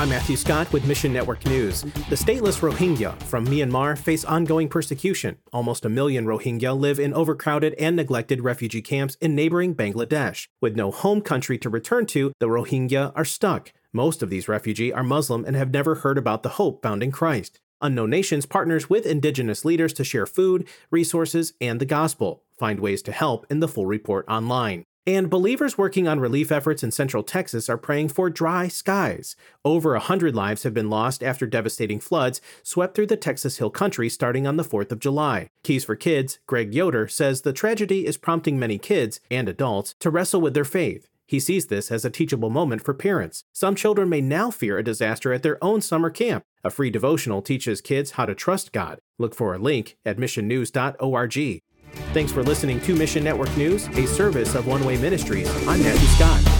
I'm Matthew Scott with Mission Network News. The stateless Rohingya from Myanmar face ongoing persecution. Almost 1 million Rohingya live in overcrowded and neglected refugee camps in neighboring Bangladesh. With no home country to return to, the Rohingya are stuck. Most of these refugees are Muslim and have never heard about the hope found in Christ. Unknown Nations partners with indigenous leaders to share food, resources, and the gospel. Find ways to help in the full report online. And believers working on relief efforts in Central Texas are praying for dry skies. Over 100 lives have been lost after devastating floods swept through the Texas Hill Country starting on the 4th of July. Keys for Kids, Greg Yoder, says the tragedy is prompting many kids and adults to wrestle with their faith. He sees this as a teachable moment for parents. Some children may now fear a disaster at their own summer camp. A free devotional teaches kids how to trust God. Look for a link at missionnews.org. Thanks for listening to Mission Network News, a service of One Way Ministries. I'm Matthew Scott.